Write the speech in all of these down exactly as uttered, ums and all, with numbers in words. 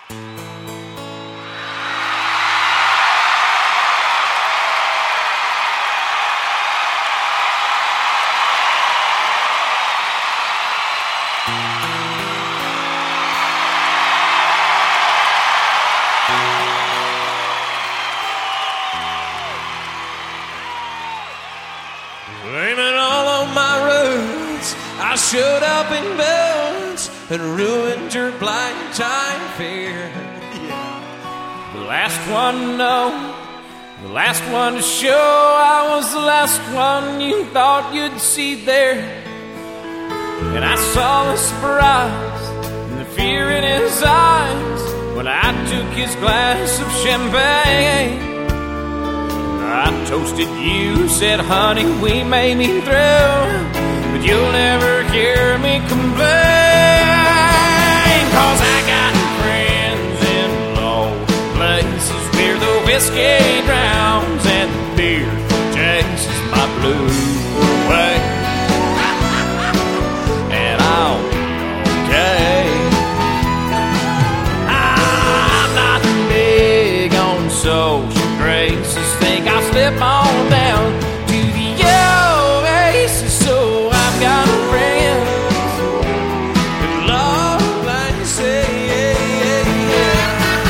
Blaming all on my roots, I showed up in boots and ruined your blind time fear. Yeah. The last one to know, the last one to show, I was the last one you thought you'd see there. And I saw the surprise and the fear in his eyes when I took his glass of champagne. I toasted you, said, honey, we may be through, but you'll never hear me complain. Cause I got friends in low places where the whiskey drowns and the beer chases my blues away. And I'll be okay. I'm not big on social graces. I'll slip on down to the oasis, so I've got friends that love like you say, yeah, yeah.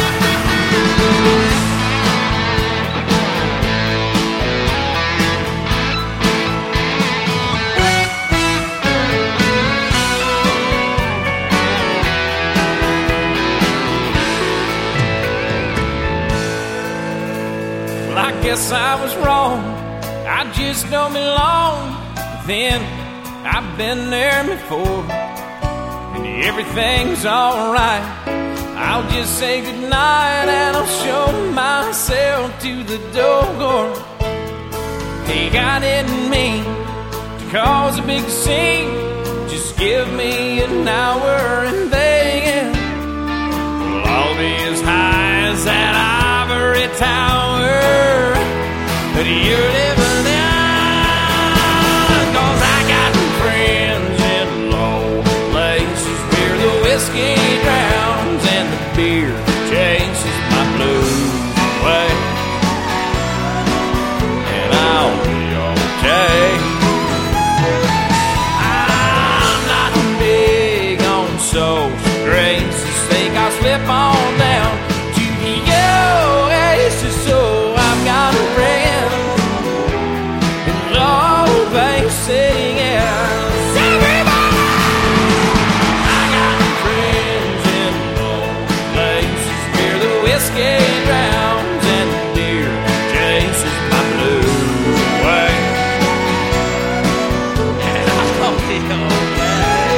Well, I guess I was wrong, I just don't belong. Then I've been there before, and everything's alright. I'll just say goodnight and I'll show myself to the door. Hey, I didn't mean to cause a big scene, just give me an hour and then we'll all be as high as that ivory tower that you're living in. Cause I got friends in low places where the whiskey drowns and the beer chases my blues away. And I'll be okay. I'm not big on social graces, think I'll slip on down to the oasis, so I've got a friend in low places, yeah. Everybody! I got friends in low places where the whiskey drowns and the beer chases my blues away. And I'll be okay.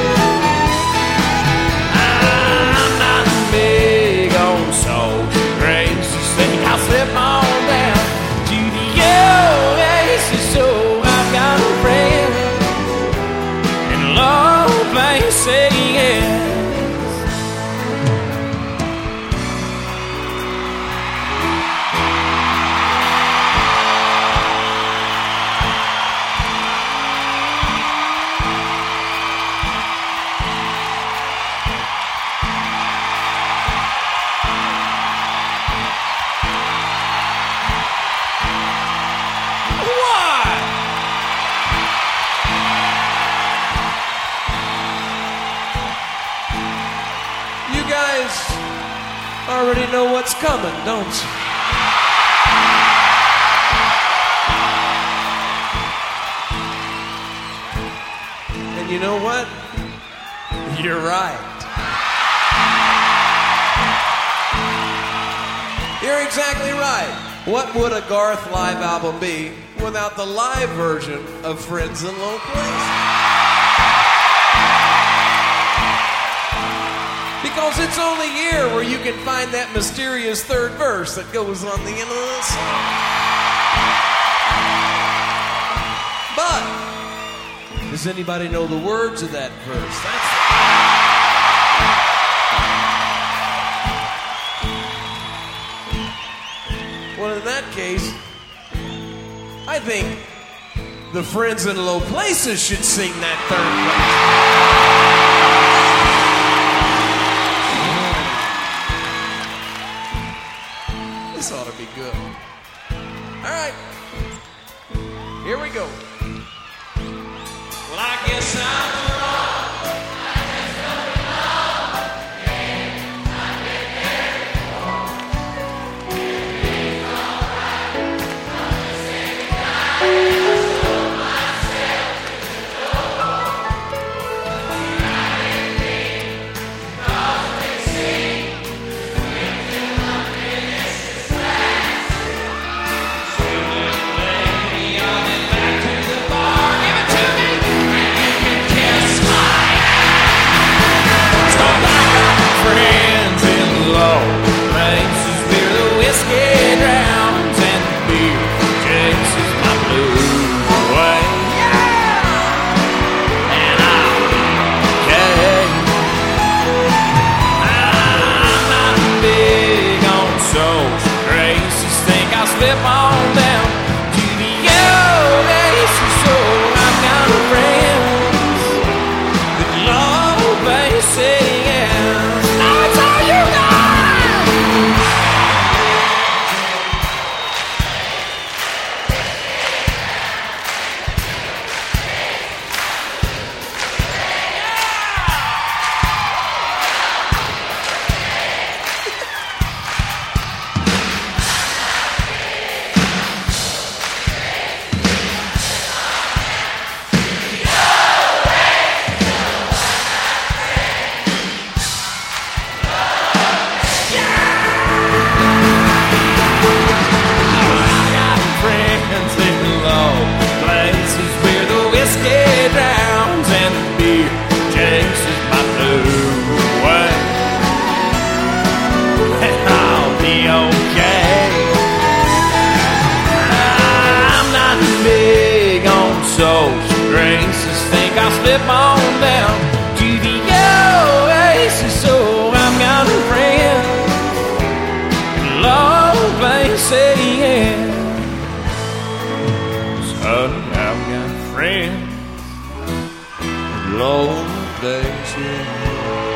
I'm not big on social graces, think I'll slip on down to the oasis, so I've got a friend in low places, yes. What? You guys already know what's coming, don't you? And you know what? You're right. You're exactly right. What would a Garth live album be without the live version of Friends in Low Places? Because it's only here where you can find that mysterious third verse that goes on the end of the song. But does anybody know the words of that verse? That's Well, in that case, I think the Friends in Low Places should sing that third verse. Here we go. Well, I guess I'm wrong. I guess I'm wrong. Yeah, I've been there before. It's all right. I'm the same guy. I sold myself to the door. I didn't mean cause they see. Wait till my finish is last. Sooner lady, I'll be back to the bar. Give it to me. Kiss my ass. So I got friends in low places where the whiskey drowns and the beer chases my blues away. And I'm okay. I'm not big on social graces. Think I'll slip on down to the oasis. So I've got friends with low places. Now it's all you got. Friends in low places where the whiskey drowns and the beer chases my blues away. And I'll be okay. I'm not big on social graces. Think I'll slip on down to the oasis. So I've got friends in low places. I've got friends in low places.